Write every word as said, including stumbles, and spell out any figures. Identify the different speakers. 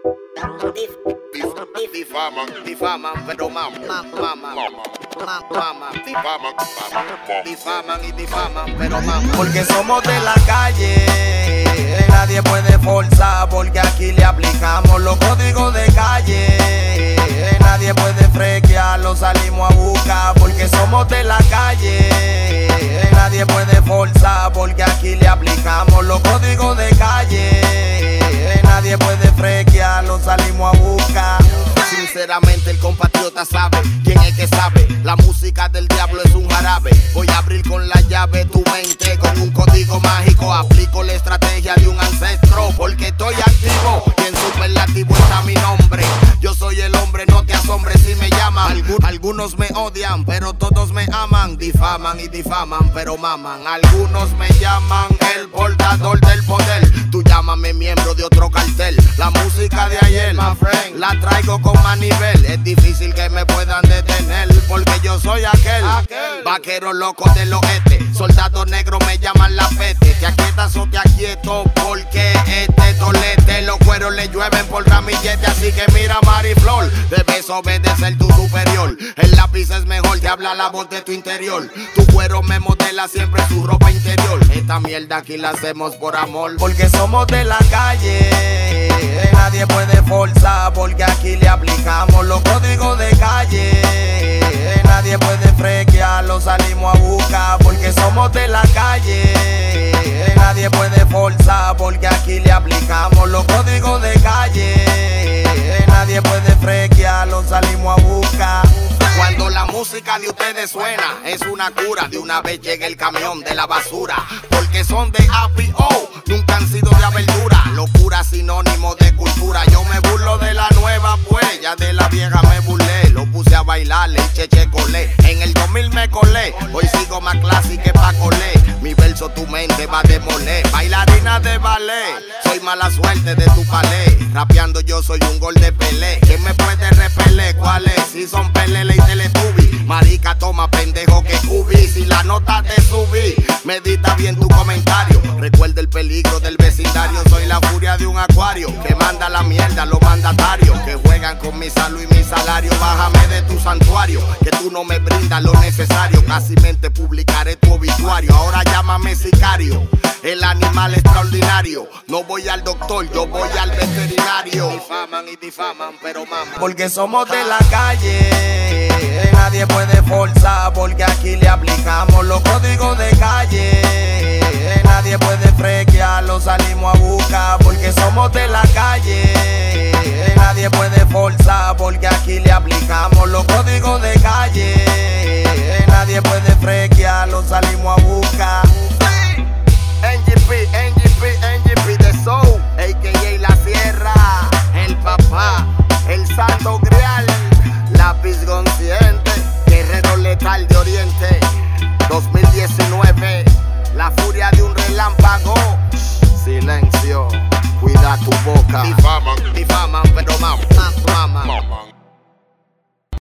Speaker 1: Difaman, difaman, pero maman, maman, maman, difaman, difaman y difaman, pero maman.
Speaker 2: Porque somos de la calle, nadie puede forzar, porque aquí le aplicamos los códigos de calle. Nadie puede frequear, lo salimos a buscar, porque somos de la calle. Nadie puede forzar, porque aquí le aplicamos los códigos de calle. Nadie puede frequear, lo salimos a buscar.
Speaker 1: Sinceramente el compatriota sabe quién es que sabe. La música del diablo es un jarabe. Voy a abrir con la llave tu mente con un código mágico. Aplico la estrategia de un ancestro porque estoy activo y en superlativo está mi nombre. Yo soy el hombre, no te asombres si me llaman. Algun Algunos me odian, pero todos me aman. Difaman y difaman, pero maman. Algunos me llaman el portador del poder. Tú llámame miembro de otro cartel. La música de ayer, my friend, la traigo con más nivel. Es difícil que me puedan detener porque yo soy aquel, aquel. Vaquero loco del oeste. Soldados negros me llaman la peste. Te aquietas o te aquieto porque este tolete. Los cueros le llueven por ramillete. Así que mira Mariflor, debes obedecer tu superior. El lápiz es mejor, te habla la voz de tu interior. Tu cuero me modela siempre su ropa interior. Esta mierda aquí la hacemos por amor.
Speaker 2: Porque somos de la calle, nadie puede forzar, porque aquí le aplicamos los códigos de calle. Nadie puede frequear, lo salimos a buscar, porque somos de la calle. Nadie puede forzar, porque aquí le aplicamos los códigos de calle. Nadie puede frequear, lo salimos a buscar.
Speaker 1: Cuando la música de ustedes suena, es una cura. De una vez llega el camión de la basura, porque son de A P O, nunca han sido de abertura. Locura sinónimo de cultura. Yo me burlo de la nueva, pues ya de la vieja me burlé. Lo puse a bailar, le cheche colé. En el dos mil me colé, hoy sigo más clásico que pa' colé. Mi verso tu mente va a demoler. Bailarina de ballet, soy mala suerte de tu palé. Rapeando yo soy un gol de Pelé. ¿Quién me puede repeler? ¿Cuál es? Si son Pelele y Teletubby. Marica, toma pendejo que cubi. Si la nota te subí, medita bien tu comentario. Recuerda el peligro del vecindario. Soy la furia de un acuario que manda la mierda los mandatarios que juegan con mi salud y mi salario. Bájame de tu santuario, que tú no me brindas lo necesario. Casi mente publicaré tu obituario. Ahora llámame sicario, el animal extraordinario. No voy al doctor, yo voy al veterinario. Difaman y difaman, pero maman.
Speaker 2: Porque somos de la calle, nadie puede forzar, porque aquí le aplicamos los códigos de calle. Nadie puede frequear, lo salimos a buscar, porque somos de la calle. Nadie puede forzar, porque aquí le aplicamos los códigos de calle. Nadie puede frequear, lo salimos a buscar.
Speaker 1: N G P, N G P, N G P de Soul, a k a La Sierra, el papá, el santo grial, lápiz consciente, guerrero letal de Oriente. Dos mil diecinueve, la furia de un relámpago. Silencio, cuida tu boca. Difaman, difaman, pero maman, maman.